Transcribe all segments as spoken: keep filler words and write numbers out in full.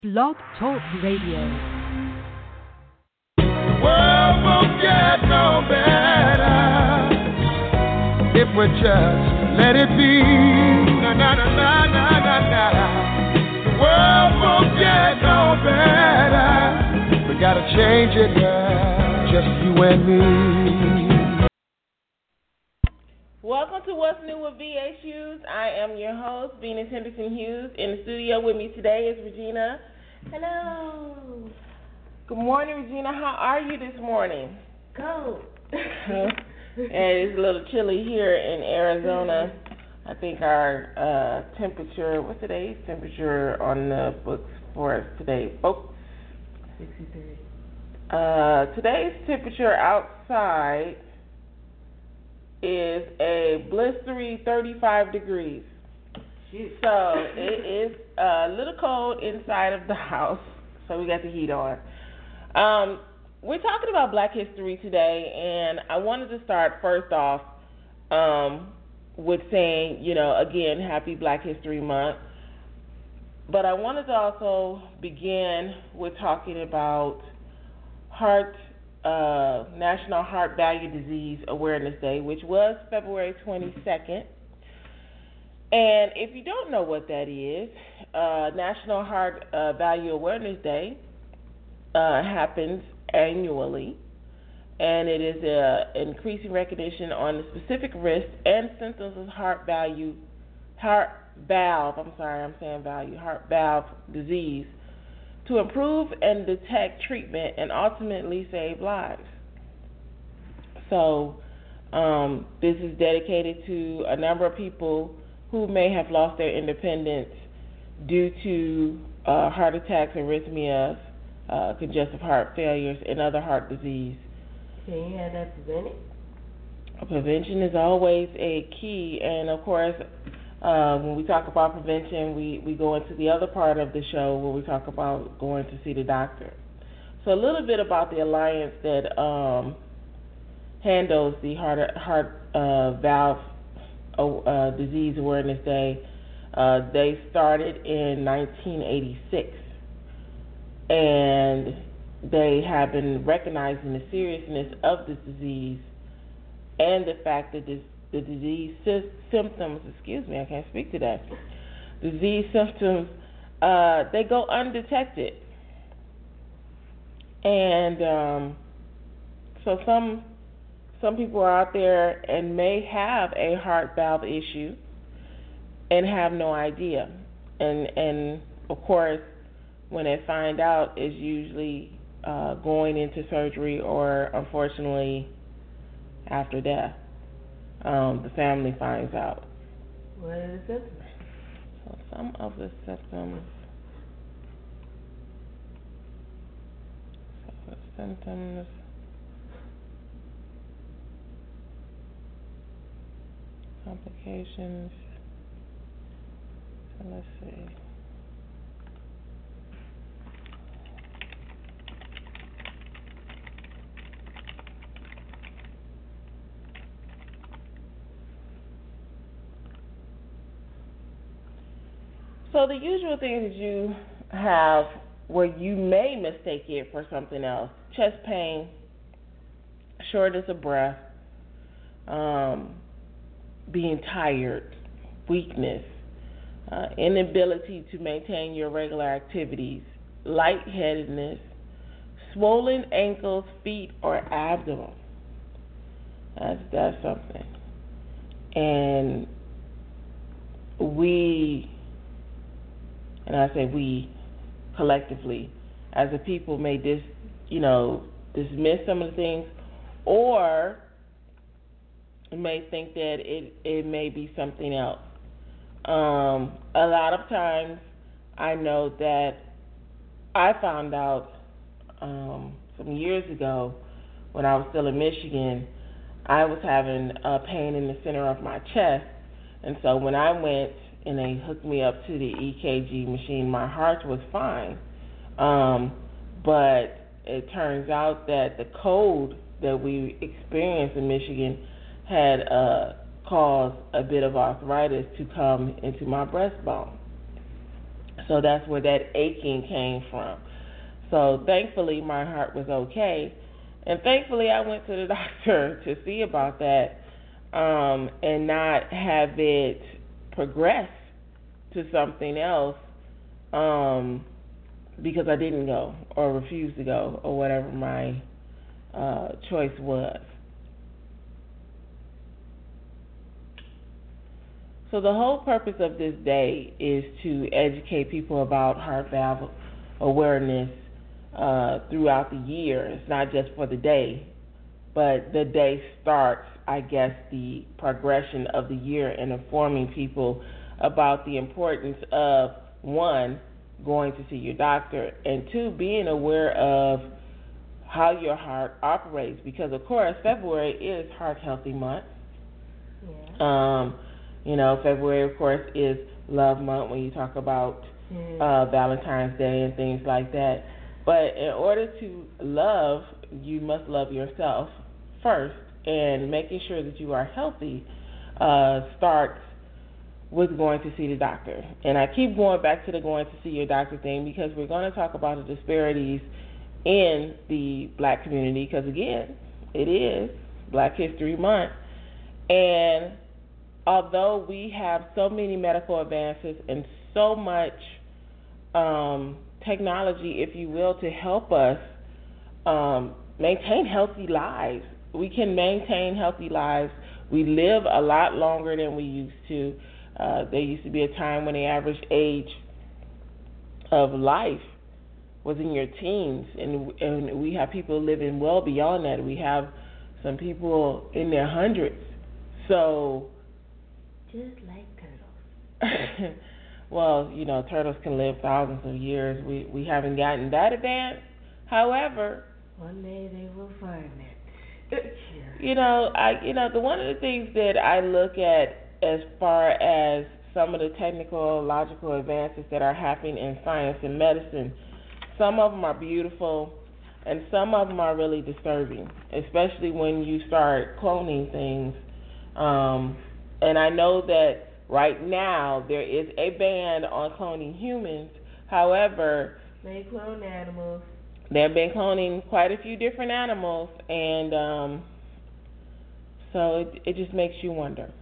Blog Talk Radio. World won't get no better if we just let it be. Na na na na na na na. The world won't get no better. We gotta change it, girl. Just you and me. Welcome to What's New with V H Hughes. I am your host, Venus Henderson Hughes. In the studio with me today is Regina. Hello. Good morning, Regina. How are you this morning? Cold. And it's a little chilly here in Arizona. I think our uh, temperature, what's today's temperature on the books for us today, folks? sixty-three. Uh, today's temperature outside is a blistery thirty-five degrees. Shoot. So it is a little cold inside of the house, so we got the heat on. Um, we're talking about Black History today, and I wanted to start first off um, with saying, you know, again, happy Black History Month. But I wanted to also begin with talking about Heart uh, National Heart Value Disease Awareness Day, which was February twenty-second. And if you don't know what that is, uh, National Heart uh, Value Awareness Day uh, happens annually, and it is uh, increasing recognition on the specific risks and symptoms of heart value, heart valve. I'm sorry, I'm saying value, heart valve disease, to improve and detect treatment and ultimately save lives. So, um, this is dedicated to a number of people who may have lost their independence due to uh, heart attacks, arrhythmias, uh, congestive heart failures, and other heart disease. Can you have that prevented? Prevention is always a key, and of course, uh, when we talk about prevention, we, we go into the other part of the show where we talk about going to see the doctor. So a little bit about the alliance that um, handles the heart, heart uh, valve Uh, Disease Awareness Day. Uh, they started in nineteen eighty-six, and they have been recognizing the seriousness of this disease and the fact that this, the disease sy- symptoms, excuse me, I can't speak to that, disease symptoms, uh, they go undetected. And um, so some Some people are out there and may have a heart valve issue and have no idea. And, and of course, when they find out, it's usually uh, going into surgery or, unfortunately, after death. Um, the family finds out. What are the symptoms? So some of the symptoms, so the symptoms, complications. So let's see. So the usual things that you have where you may mistake it for something else: chest pain, shortness of breath, um, being tired, weakness, uh, inability to maintain your regular activities, lightheadedness, swollen ankles, feet, or abdomen. That's, that's something. And we, and I say we collectively, as a people, may dis, you know, dismiss some of the things, or may think that it, it may be something else. Um, a lot of times I know that I found out um, some years ago when I was still in Michigan, I was having a pain in the center of my chest. And so when I went and they hooked me up to the E K G machine, my heart was fine. Um, but it turns out that the cold that we experienced in Michigan had uh, caused a bit of arthritis to come into my breastbone. So that's where that aching came from. So thankfully my heart was okay. And thankfully I went to the doctor to see about that um, and not have it progress to something else um, because I didn't go or refused to go or whatever my uh, choice was. So the whole purpose of this day is to educate people about heart valve awareness uh, throughout the year. It's not just for the day, but the day starts, I guess, the progression of the year and informing people about the importance of, one, going to see your doctor, and two, being aware of how your heart operates. Because, of course, February is Heart Healthy Month. Yeah. Um, you know, February, of course, is Love Month when you talk about Mm. uh, Valentine's Day and things like that. But in order to love, you must love yourself first, and making sure that you are healthy uh, starts with going to see the doctor. And I keep going back to the going to see your doctor thing because we're going to talk about the disparities in the black community because, again, it is Black History Month. And although we have so many medical advances and so much um, technology, if you will, to help us um, maintain healthy lives, we can maintain healthy lives. We live a lot longer than we used to. Uh, there used to be a time when the average age of life was in your teens, and, and we have people living well beyond that. We have some people in their hundreds. So, just like turtles. well, you know, turtles can live thousands of years. We we haven't gotten that advanced. However, one day they will find it. You know, I you know the one of the things that I look at as far as some of the technological advances that are happening in science and medicine, some of them are beautiful, and some of them are really disturbing, especially when you start cloning things. Um, and I know that right now there is a ban on cloning humans. However, they clone animals. They've been cloning quite a few different animals, and um, so it, it just makes you wonder.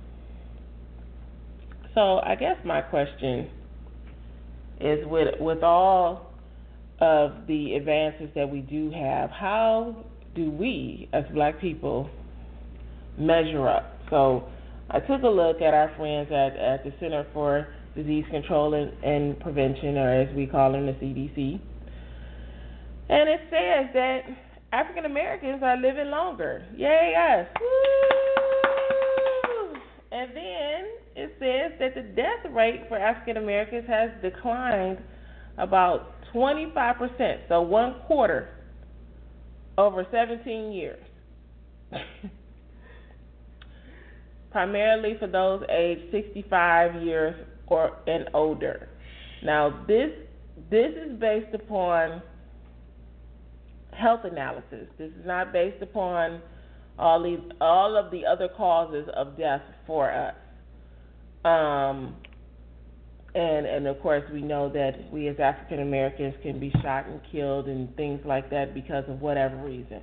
So I guess my question is, with with all of the advances that we do have, how do we as black people measure up? So I took a look at our friends at, at the Center for Disease Control and, and Prevention, or as we call them, the C D C. And it says that African Americans are living longer. Yay, us. Woo! And then it says that the death rate for African Americans has declined about twenty-five percent, so one quarter over seventeen years. Primarily for those aged sixty-five years or and older. Now, this this is based upon health analysis. This is not based upon all the all of the other causes of death for us. Um, and and of course we know that we as African Americans can be shot and killed and things like that because of whatever reason.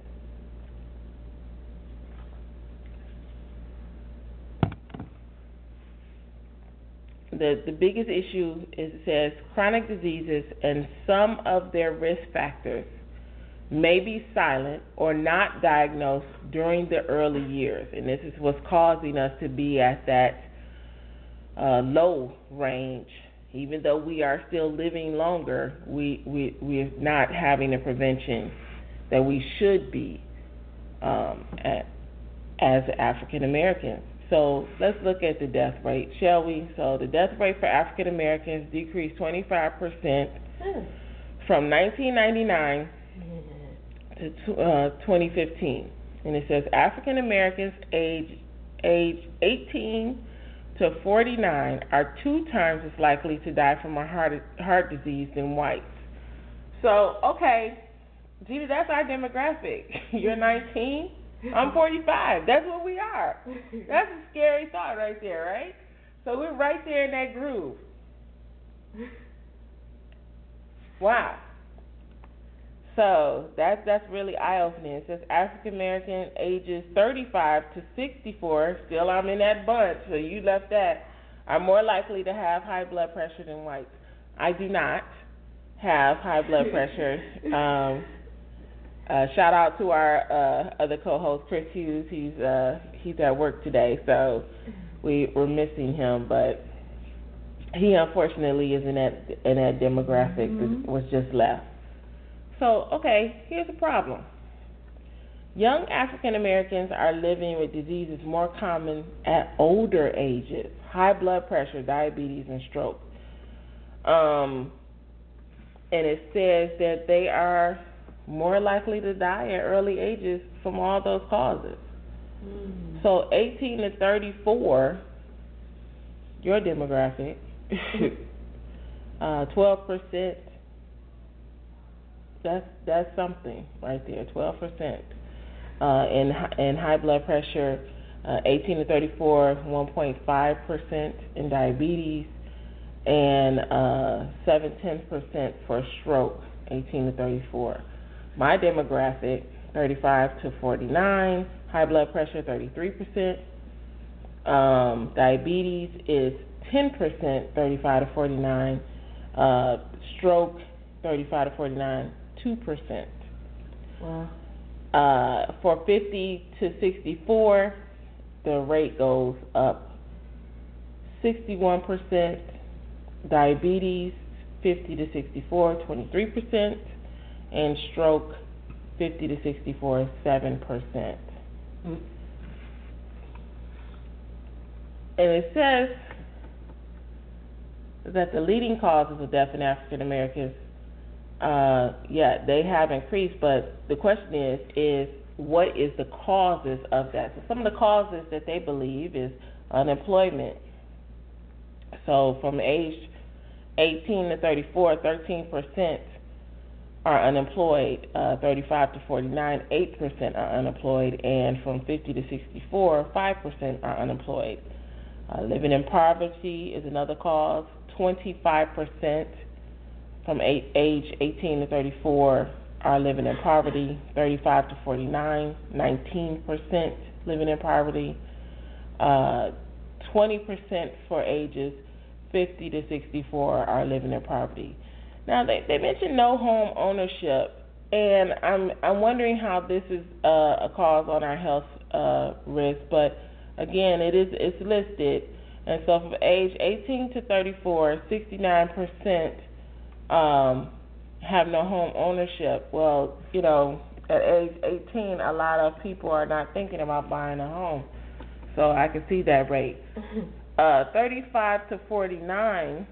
The the biggest issue is, it says, chronic diseases and some of their risk factors may be silent or not diagnosed during the early years, and this is what's causing us to be at that uh, low range. Even though we are still living longer, we, we, we're not having the prevention that we should be um, at, as African Americans. So let's look at the death rate, shall we? So the death rate for African Americans decreased twenty-five percent from nineteen ninety-nine to uh, twenty fifteen. And it says African Americans age, age eighteen to forty-nine are two times as likely to die from a heart, heart disease than whites. So, okay, Gina, that's our demographic. You're nineteen? I'm forty-five. That's what we are. That's a scary thought right there, right? So we're right there in that groove. Wow. So that's that's really eye opening. It says African American ages thirty-five to sixty-four, still I'm in that bunch, so you left that, are more likely to have high blood pressure than whites. I do not have high blood pressure. Um, uh, shout out to our uh, other co-host Chris Hughes. He's uh, he's at work today, so we we're missing him, but he unfortunately is in that in that demographic mm-hmm. that was just left. So, okay, here's the problem. Young African Americans are living with diseases more common at older ages: high blood pressure, diabetes, and stroke. Um, and it says that they are more likely to die at early ages from all those causes. Mm. So, eighteen to thirty-four, your demographic, uh, twelve percent. That's that's something right there. Twelve percent uh, in in high blood pressure. Uh, eighteen to thirty-four, one point five percent in diabetes, and uh, seven ten percent for stroke. eighteen to thirty-four. My demographic: thirty-five to forty-nine. High blood pressure: thirty-three percent. Um, diabetes is ten percent. thirty-five to forty-nine. Uh, stroke: thirty-five to forty-nine. two percent. Wow. Uh, for fifty to sixty-four, the rate goes up sixty-one percent. Diabetes, fifty to sixty-four, twenty-three percent. And stroke, fifty to sixty-four, seven percent. Mm. And it says that the leading causes of death in African Americans, Uh, yeah, they have increased, but the question is, is what is the causes of that? So some of the causes that they believe is unemployment. So from age eighteen to thirty-four, thirteen percent are unemployed. Uh, thirty-five to forty-nine, eight percent are unemployed. And from fifty to sixty-four, five percent are unemployed. Uh, living in poverty is another cause. twenty-five percent from eight, age eighteen to thirty-four are living in poverty. thirty-five to forty-nine, nineteen percent living in poverty. Uh, twenty percent for ages fifty to sixty-four are living in poverty. Now, they, they mentioned no home ownership, and I'm I'm wondering how this is uh, a cause on our health uh, risk, but again, it is it's listed. And so from age eighteen to thirty-four, sixty-nine percent Um, have no home ownership. Well, you know, at age eighteen, a lot of people are not thinking about buying a home. So I can see that rate. uh, thirty-five to forty-nine,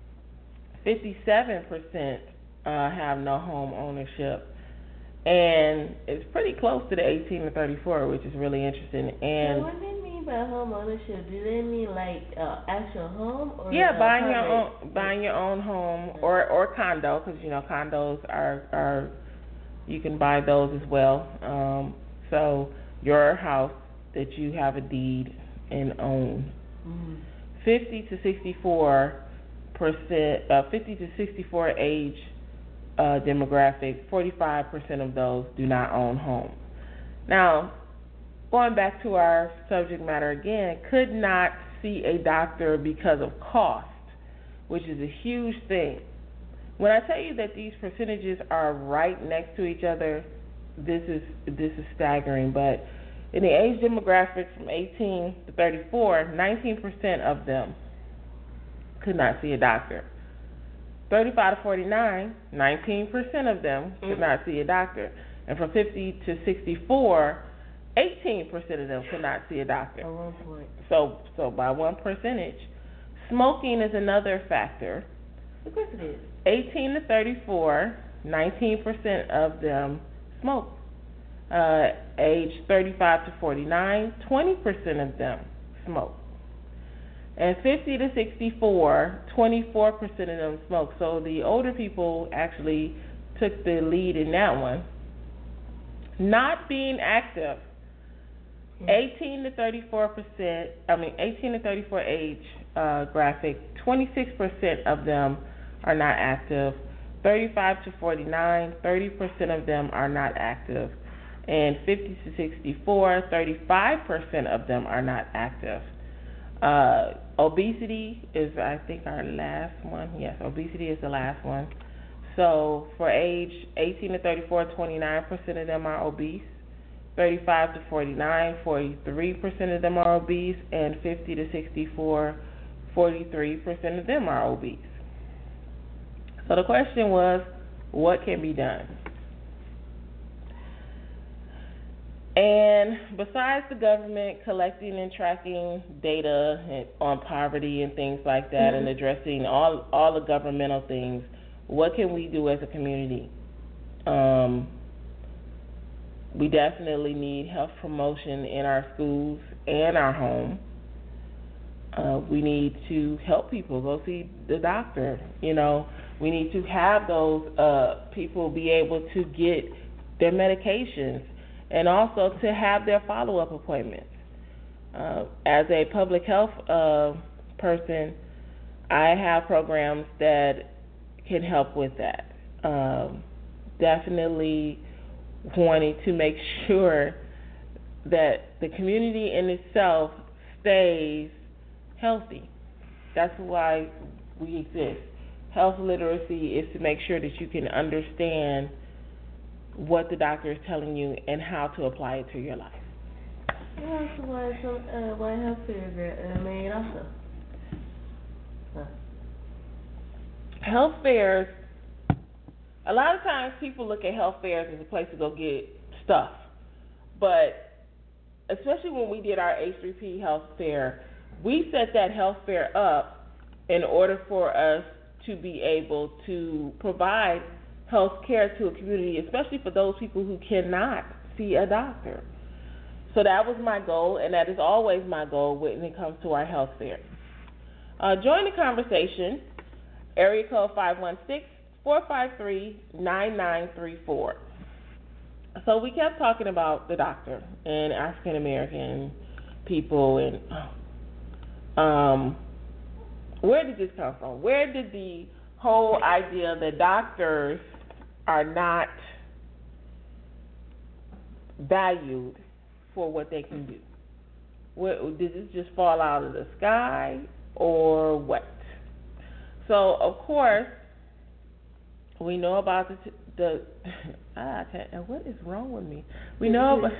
fifty-seven percent uh, have no home ownership. And it's pretty close to the eighteen to thirty-four, which is really interesting. And so what do they mean by home ownership? Do they mean like uh, actual home or yeah, buying private? your own buying your own home or or condo, because you know condos are are you can buy those as well. Um, so your house that you have a deed and own. Mm-hmm. Fifty to sixty-four percent, uh, fifty to sixty-four age. Uh, demographic, forty-five percent of those do not own homes. Now, going back to our subject matter again, could not see a doctor because of cost, which is a huge thing. When I tell you that these percentages are right next to each other, this is this is staggering. But in the age demographic from eighteen to thirty-four, nineteen percent of them could not see a doctor. thirty-five to forty-nine, nineteen percent of them could not see a doctor. And from fifty to sixty-four, eighteen percent of them could not see a doctor. At one point. So, so by one percentage. Smoking is another factor. Of course it is. eighteen to thirty-four, nineteen percent of them smoke. Uh, age thirty-five to forty-nine, twenty percent of them smoke. And fifty to sixty-four, twenty-four percent of them smoke. So the older people actually took the lead in that one. Not being active, eighteen to thirty-four percent, I mean eighteen to thirty-four age uh, graphic, twenty-six percent of them are not active. thirty-five to forty-nine, thirty percent of them are not active. And fifty to sixty-four, thirty-five percent of them are not active. Uh, obesity is, I think, our last one. Yes, obesity is the last one. So for age eighteen to thirty-four, twenty-nine percent of them are obese. thirty-five to forty-nine, forty-three percent of them are obese. And fifty to sixty-four, forty-three percent of them are obese. So the question was, what can be done? And besides the government collecting and tracking data on poverty and things like that, mm-hmm. and addressing all all the governmental things, what can we do as a community? Um, we definitely need health promotion in our schools and our home. Uh, we need to help people go see the doctor. You know, we need to have those uh, people be able to get their medications, and also to have their follow-up appointments. Uh, as a public health uh, person, I have programs that can help with that. Um, definitely wanting to make sure that the community in itself stays healthy. That's why we exist. Health literacy is to make sure that you can understand what the doctor is telling you and how to apply it to your life. Well, that's why some uh, why health fairs are uh, made also. Huh. Health fairs, a lot of times people look at health fairs as a place to go get stuff. But especially when we did our H three P health fair, we set that health fair up in order for us to be able to provide health care to a community, especially for those people who cannot see a doctor. So that was my goal, and that is always my goal when it comes to our health fair. Uh, join the conversation, area code five one six, four five three, nine nine three four. So we kept talking about the doctor and African American people, and um, where did this come from? Where did the whole idea that doctors are not valued for what they can do? What, did this just fall out of the sky or what? So, of course, we know about the, the ah, what is wrong with me? We know about,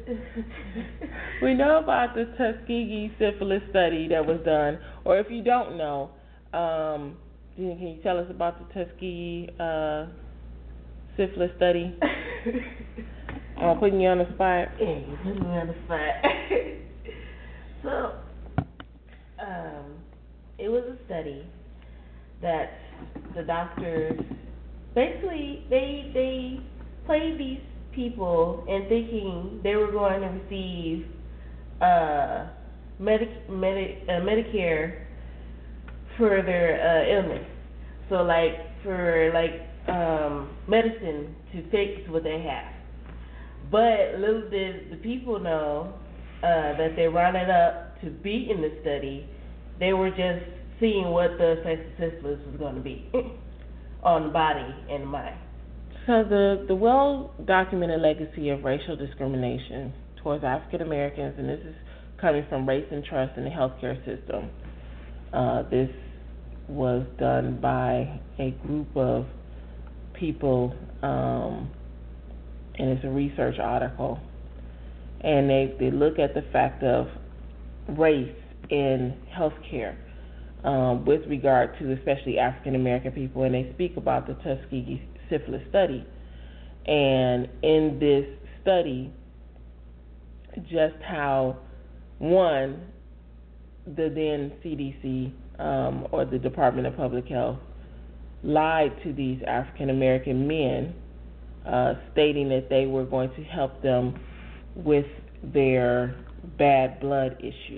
we know about the Tuskegee syphilis study that was done, or if you don't know, um, can you tell us about the Tuskegee uh, syphilis study? I'm putting you on the spot. Yeah, you're putting me on the spot. So, um, it was a study that the doctors basically they they played these people and thinking they were going to receive uh, Medi- Medi- uh, Medicare for their uh, illness. So, like for like um, medicine to fix what they have. But little did the people know uh, that they rounded up to be in the study. They were just seeing what the effects of syphilis was going to be on the body and the mind. So the, the well-documented legacy of racial discrimination towards African Americans, and this is coming from Race and Trust in the healthcare system. Uh, this was done by a group of people, um, and it's a research article. And they, they look at the fact of race in healthcare um, with regard to especially African American people, and they speak about the Tuskegee syphilis study. And in this study, just how, one, the then C D C um, or the Department of Public Health lied to these African American men, uh, stating that they were going to help them with their bad blood issue.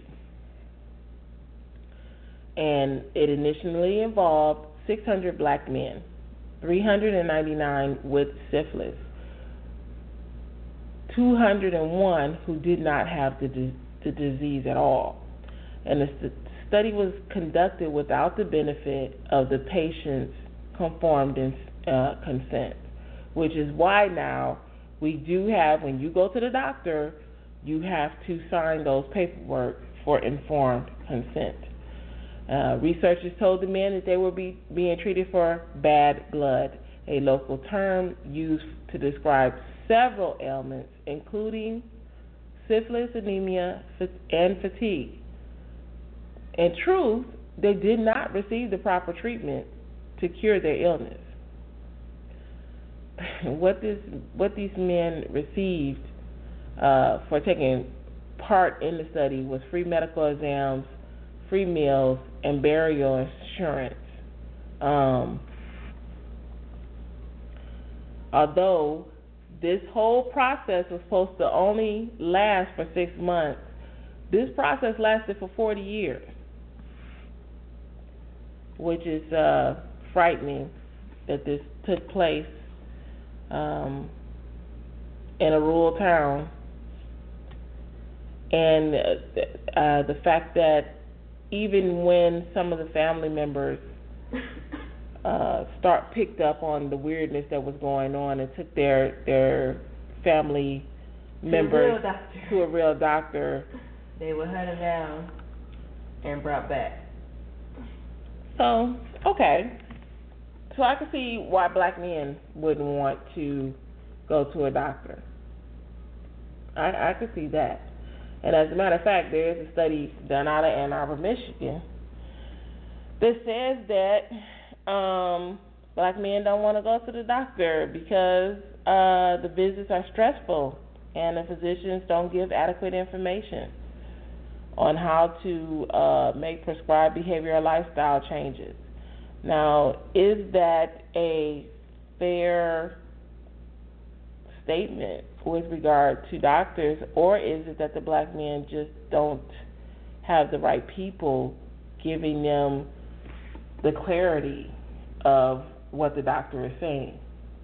And it initially involved six hundred black men, three hundred ninety-nine with syphilis, two hundred one who did not have the, the disease at all. And the st- study was conducted without the benefit of the patient's conformed and, uh, consent, which is why now we do have, when you go to the doctor, you have to sign those paperwork for informed consent. Uh, researchers told the men that they were be, being treated for bad blood, a local term used to describe several ailments, including syphilis, anemia, and fatigue. In truth, they did not receive the proper treatment to cure their illness. What this, what these men received uh, for taking part in the study was free medical exams, free meals, and burial insurance. Um, although this whole process was supposed to only last for six months, this process lasted for forty years, which is uh, frightening that this took place um, in a rural town. And uh, the fact that even when some of the family members uh, start picked up on the weirdness that was going on and took their their family members to a real doctor, to a real doctor, they were hunted down and brought back. So, okay. So I can see why black men wouldn't want to go to a doctor. I, I could see that. And as a matter of fact, there is a study done out of Ann Arbor, Michigan, that says that um, black men don't want to go to the doctor because uh, the visits are stressful and the physicians don't give adequate information on how to uh, make prescribed behavioral lifestyle changes. Now, is that a fair statement with regard to doctors, or is it that the black men just don't have the right people giving them the clarity of what the doctor is saying?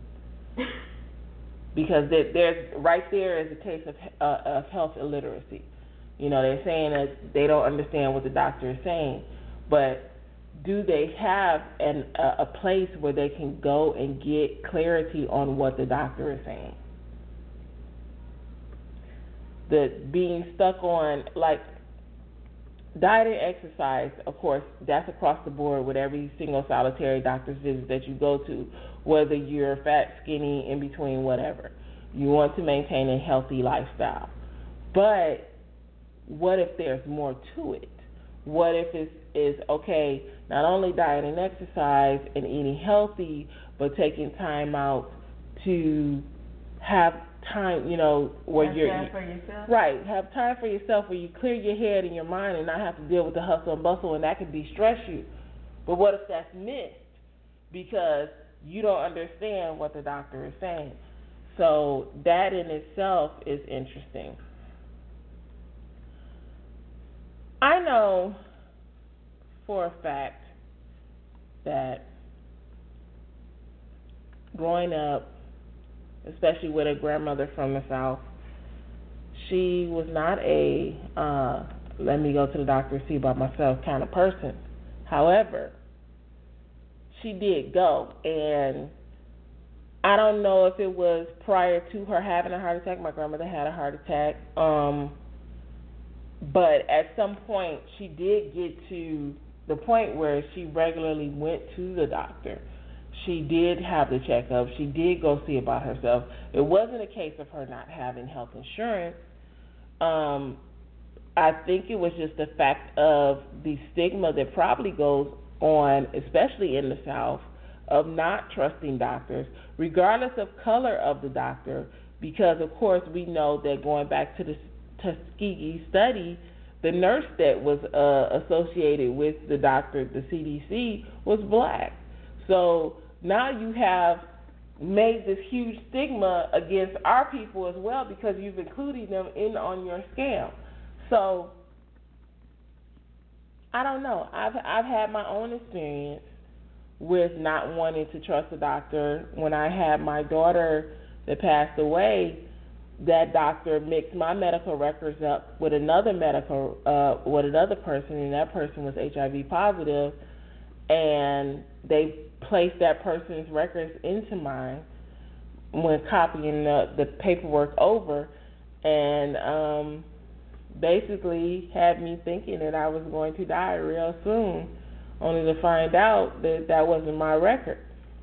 Because there's right there is a case of uh, of health illiteracy. You know, they're saying that they don't understand what the doctor is saying, but do they have an, a, a place where they can go and get clarity on what the doctor is saying? The being stuck on, like, diet and exercise, of course, that's across the board with every single solitary doctor's visit that you go to, whether you're fat, skinny, in between, whatever. You want to maintain a healthy lifestyle. But what if there's more to it? What if it's is okay, not only diet and exercise and eating healthy, but taking time out to have time, you know, where have you're time for yourself. Right, have time for yourself where you clear your head and your mind and not have to deal with the hustle and bustle, and that can de-stress you. But what if that's missed because you don't understand what the doctor is saying? So that in itself is interesting. I know for a fact that growing up, especially with a grandmother from the South, she was not a uh, let me go to the doctor and see about myself kind of person. However, she did go, and I don't know if it was prior to her having a heart attack. My grandmother had a heart attack. Um, but at some point, she did get to the point where she regularly went to the doctor. She did have the checkup. She did go see about herself. It wasn't a case of her not having health insurance. Um, I think it was just the fact of the stigma that probably goes on, especially in the South, of not trusting doctors, regardless of color of the doctor, because, of course, we know that going back to the Tuskegee study, the nurse that was uh, associated with the doctor, the C D C, was black. So now you have made this huge stigma against our people as well because you've included them in on your scam. So I don't know. I've I've had my own experience with not wanting to trust a doctor. When I had my daughter that passed away, that doctor mixed my medical records up with another medical uh, with another person, and that person was H I V positive. and they placed that person's records into mine when copying the, the paperwork over, and um, basically had me thinking that I was going to die real soon, only to find out that that wasn't my record.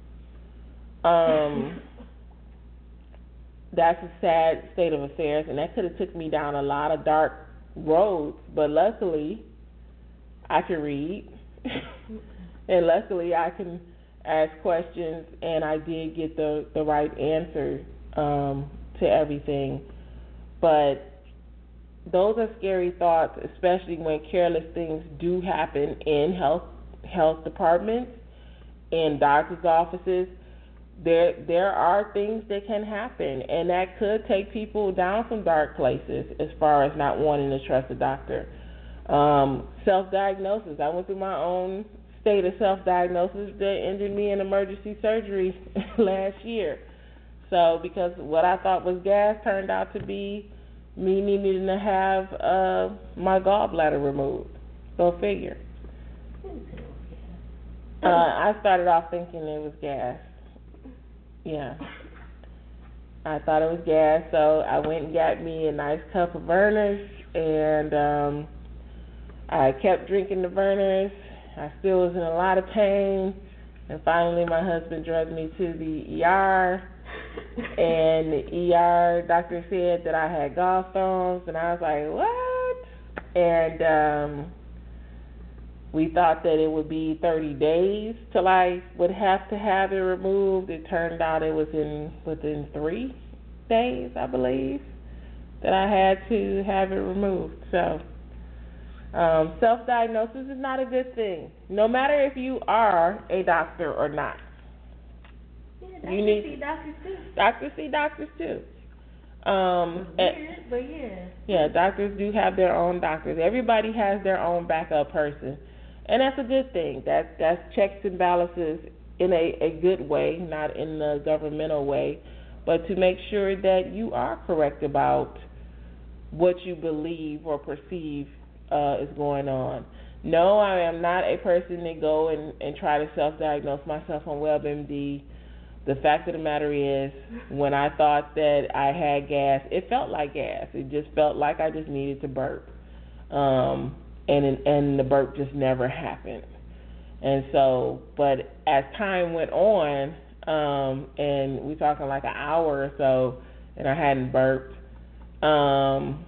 Um, that's a sad state of affairs, and that could have took me down a lot of dark roads, but luckily I can read, and luckily I can ask questions, and I did get the, the right answer um, to everything. But those are scary thoughts, especially when careless things do happen in health health departments, in doctor's offices. There there are things that can happen, and that could take people down some dark places as far as not wanting to trust a doctor. Um, self-diagnosis. I went through my own state of self-diagnosis that ended me in emergency surgery last year. So because what I thought was gas turned out to be me needing to have uh, my gallbladder removed. Go figure. Uh, I started off thinking it was gas. Yeah. I thought it was gas, so I went and got me a nice cup of Vernors, and um, I kept drinking the Vernors. I still was in a lot of pain, and finally my husband drugged me to the E R, and the E R doctor said that I had gallstones, and I was like, what? And um, we thought that it would be thirty days till I would have to have it removed. It turned out it was in within three days, I believe, that I had to have it removed. So um, self-diagnosis is not a good thing, no matter if you are a doctor or not. Yeah, doctors you need see doctors too. Doctors see doctors too. Um, Weird, but yeah. Yeah, doctors do have their own doctors. Everybody has their own backup person. And that's a good thing. That that's checks and balances in a, a good way, not in the governmental way, but to make sure that you are correct about what you believe or perceive uh, is going on. No, I am not a person to go and, and try to self-diagnose myself on WebMD. The fact of the matter is, when I thought that I had gas, it felt like gas. It just felt like I just needed to burp. Um, and and the burp just never happened. And so, but as time went on, um, and we're talking like an hour or so, and I hadn't burped, um,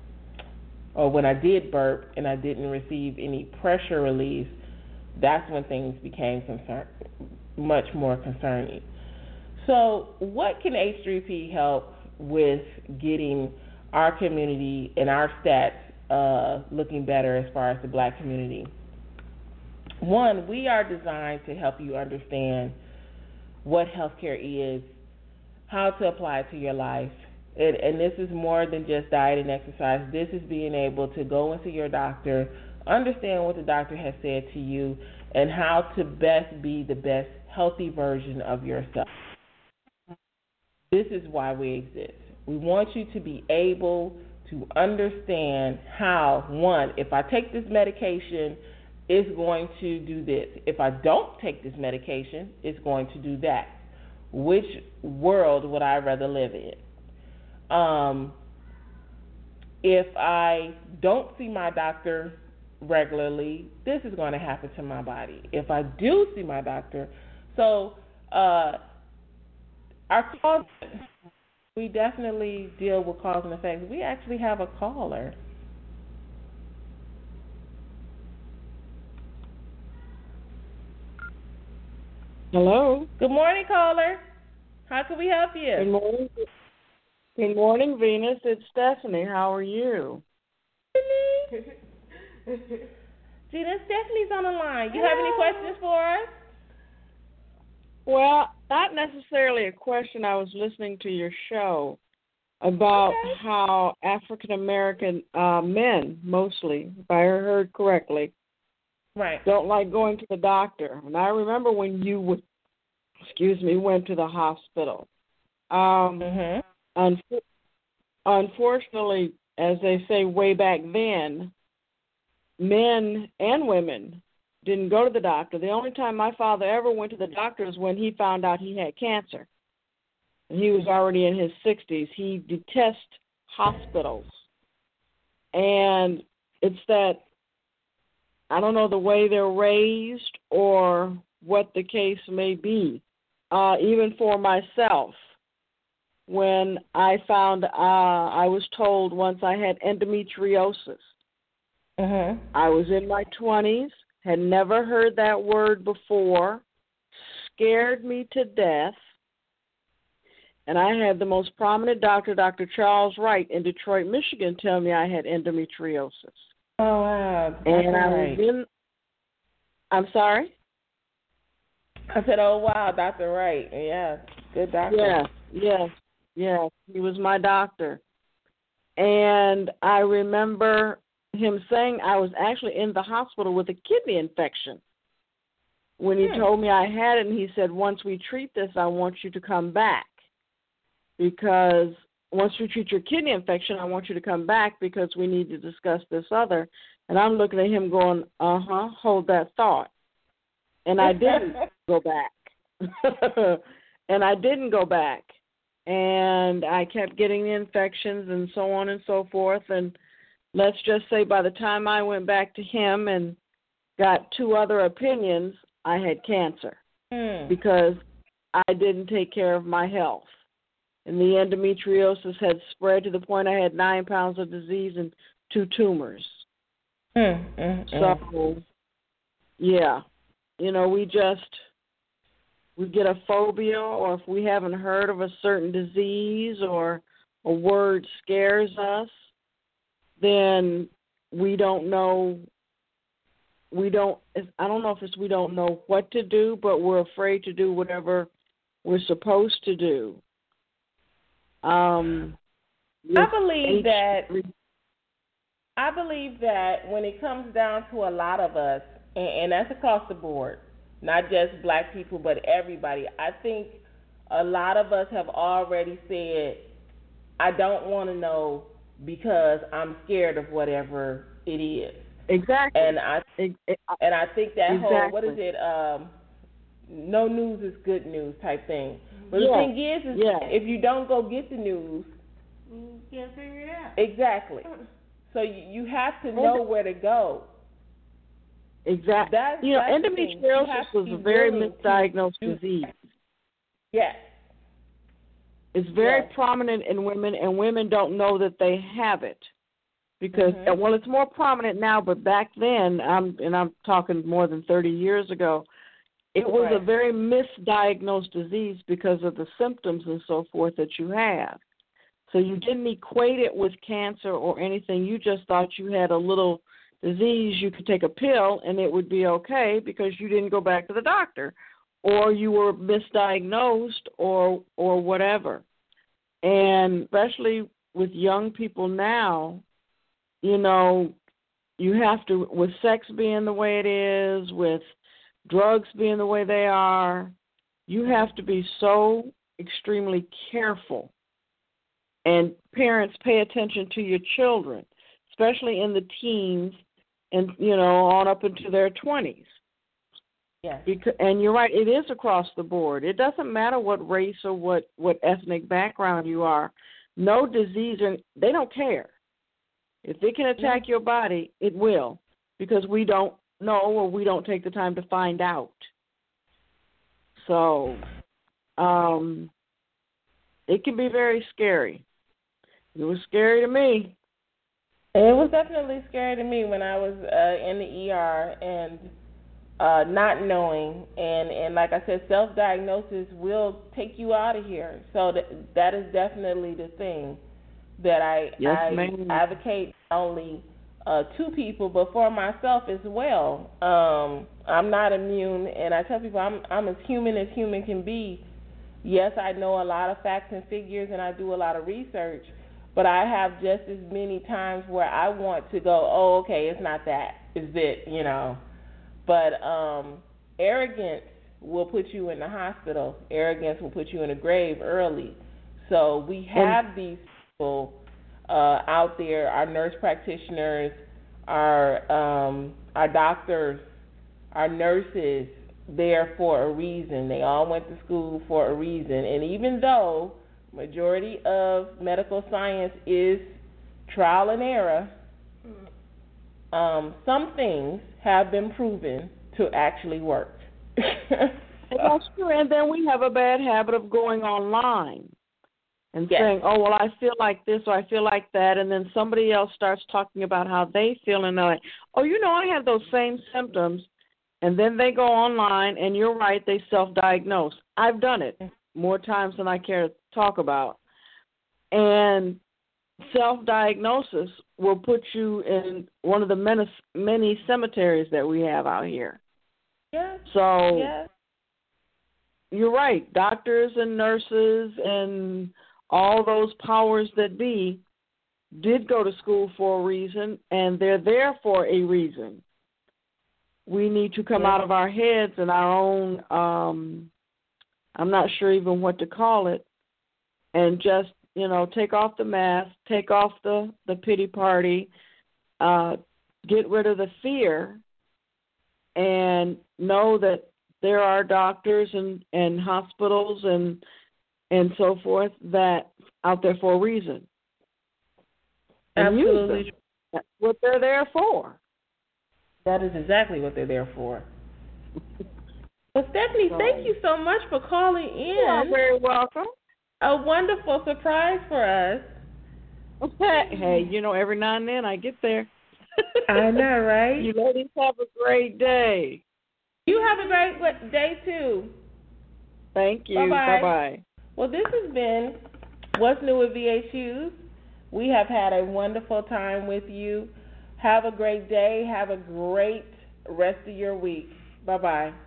or when I did burp and I didn't receive any pressure release, that's when things became concern, much more concerning. So what can H three P help with getting our community and our stats uh, looking better as far as the black community? One, we are designed to help you understand what healthcare is, how to apply it to your life. It, and this is more than just diet and exercise. This is being able to go into your doctor, understand what the doctor has said to you, and how to best be the best healthy version of yourself. This is why we exist. We want you to be able to understand how, one, if I take this medication, it's going to do this. If I don't take this medication, it's going to do that. Which world would I rather live in? Um, if I don't see my doctor regularly, this is going to happen to my body. If I do see my doctor, so uh, our cause, we definitely deal with cause and effect. We actually have a caller. Hello. Good morning, caller. How can we help you? Good morning. Good morning, Venus. It's Stephanie. How are you? Gina, Stephanie's on the line. You have any questions for us? Well, not necessarily a question. I was listening to your show about okay. how African American uh, men, mostly, if I heard correctly, right, don't like going to the doctor. And I remember when you would, excuse me, went to the hospital. Um, mm-hmm. un- unfortunately, as they say way back then, men and women didn't go to the doctor. The only time my father ever went to the doctor is when he found out he had cancer. And he was already in his sixties. He detests hospitals. And it's that, I don't know, the way they're raised or what the case may be. Uh, even for myself, when I found, uh, I was told once I had endometriosis. Uh-huh. I was in my twenties, had never heard that word before, scared me to death, and I had the most prominent doctor, Doctor Charles Wright, in Detroit, Michigan, tell me I had endometriosis. Oh, wow. That's and I right. was in, I'm sorry? I said, oh, wow, Doctor Wright. Yeah, good doctor. Yes, yes, yes. He was my doctor. And I remember him saying I was actually in the hospital with a kidney infection. When he Hmm. told me I had it, and he said, once we treat this, I want you to come back. Because once you treat your kidney infection, I want you to come back because we need to discuss this other. And I'm looking at him going, uh-huh, hold that thought. And I didn't go back. and I didn't go back. And I kept getting the infections and so on and so forth. And let's just say by the time I went back to him and got two other opinions, I had cancer Hmm. because I didn't take care of my health. And the endometriosis had spread to the point I had nine pounds of disease and two tumors. Hmm. Mm, mm. So, yeah, you know, we just, we get a phobia, or if we haven't heard of a certain disease or a word scares us, then we don't know, we don't, I don't know if it's we don't know what to do, but we're afraid to do whatever we're supposed to do. Um, I believe H- that I believe that when it comes down to a lot of us, and, and that's across the board, not just black people, but everybody, I think a lot of us have already said, I don't want to know because I'm scared of whatever it is. Exactly. And I It, it, and I think that exactly. whole, what is it, um, no news is good news type thing. But yes. the thing is, is yes. if you don't go get the news, You can't figure it out. exactly. So you, you have to know where to go. Exactly. That's, you know, that's the thing. You endometriosis have to was be a very willing to misdiagnosed do disease. that. Yes. It's very Yes. prominent in women, and women don't know that they have it. Because, Mhm. well, it's more prominent now, but back then, I'm, and I'm talking more than thirty years ago, it was Right. a very misdiagnosed disease because of the symptoms and so forth that you have. So you didn't equate it with cancer or anything. You just thought you had a little disease. You could take a pill and it would be okay because you didn't go back to the doctor, or you were misdiagnosed or or whatever. And especially with young people now, you know, you have to, with sex being the way it is, with drugs being the way they are, you have to be so extremely careful. And parents, pay attention to your children, especially in the teens and, you know, on up into their twenties. Yes. Because, and you're right, it is across the board. It doesn't matter what race or what, what ethnic background you are. No disease, and they don't care. If it can attack your body, it will, because we don't know or we don't take the time to find out. So um, it can be very scary. It was scary to me. It was definitely scary to me when I was uh, in the E R and uh, not knowing, and, and like I said, self-diagnosis will take you out of here. So that that is definitely the thing that I, Yes, I ma'am. advocate not only uh, to people but for myself as well. Um, I'm not immune, and I tell people I'm I'm as human as human can be. Yes, I know a lot of facts and figures, and I do a lot of research, but I have just as many times where I want to go, oh, okay, it's not that, it's it, you know. But um, arrogance will put you in the hospital. Arrogance will put you in the grave early. So we have these people uh, out there, our nurse practitioners, our um, our doctors, our nurses there for a reason. They all went to school for a reason. And even though majority of medical science is trial and error, um, some things have been proven to actually work. And that's true. And then we have a bad habit of going online and yes. saying, oh, well, I feel like this or I feel like that. And then somebody else starts talking about how they feel. And they're like, oh, you know, I have those same symptoms. And then they go online, and you're right, they self-diagnose. I've done it more times than I care to talk about. And self-diagnosis will put you in one of the many, many cemeteries that we have out here. Yes. So yes. You're right. Doctors and nurses and all those powers that be did go to school for a reason, and they're there for a reason. We need to come yeah. out of our heads and our own, um, I'm not sure even what to call it, and just, you know, take off the mask, take off the, the pity party, uh, get rid of the fear, and know that there are doctors and, and hospitals and and so forth that out there for a reason. And Absolutely. Use them. That's what they're there for. That is exactly what they're there for. Well, Stephanie, so, thank you so much for calling in. You're very welcome. A wonderful surprise for us. Hey, you know, every now and then I get there. I know, right? You ladies have a great day. You have a great day, too. Thank you. Bye-bye. Bye-bye. Well, this has been What's New with V H Us. We have had a wonderful time with you. Have a great day. Have a great rest of your week. Bye-bye.